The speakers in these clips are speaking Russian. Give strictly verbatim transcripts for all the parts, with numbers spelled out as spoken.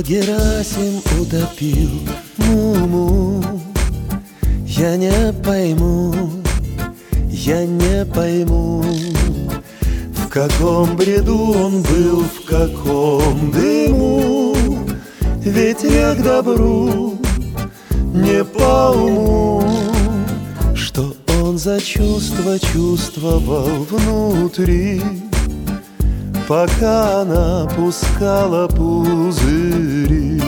Герасим утопил Муму. Я не пойму, я не пойму, в каком бреду он был, в каком дыму. Ведь я к добру не по уму. Что он за чувство чувствовал внутри, пока она пускала пузыри.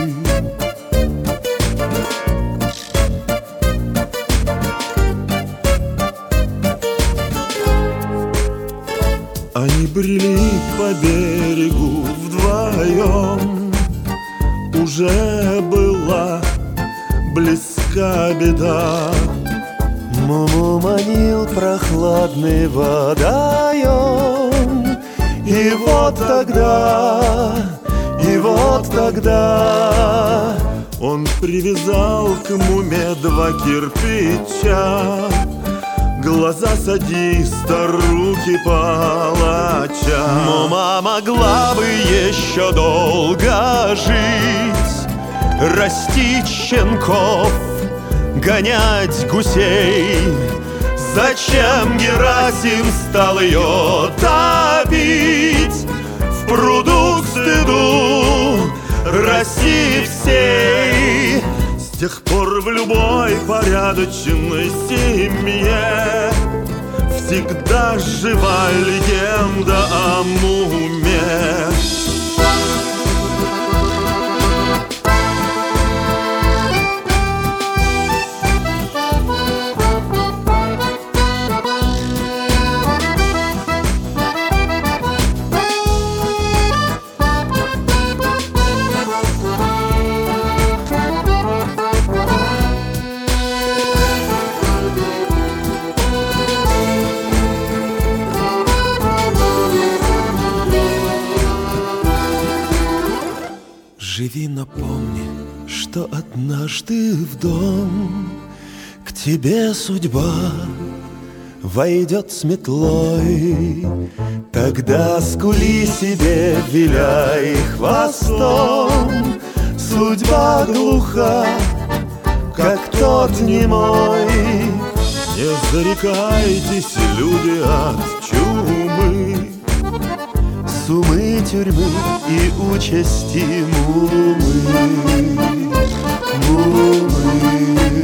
Они брели по берегу вдвоем. Уже была близка беда. Муму манил прохладный водоем. И вот тогда, и вот тогда он привязал к Муме два кирпича. Глаза садиста, руки палача. Мума могла бы еще долго жить, растить щенков, гонять гусей. Зачем Герасим стал ее топить в пруду к стыду России всей? С тех пор в любой порядочной семье всегда жива легенда о Муме. Живи, но помни, что однажды в дом к тебе судьба войдет с метлой. Тогда скули себе, виляй хвостом. Судьба глуха, как тот немой. Не зарекайтесь, люди, от чумы, сумы, тюрьмы и участи Мумы. Мумы.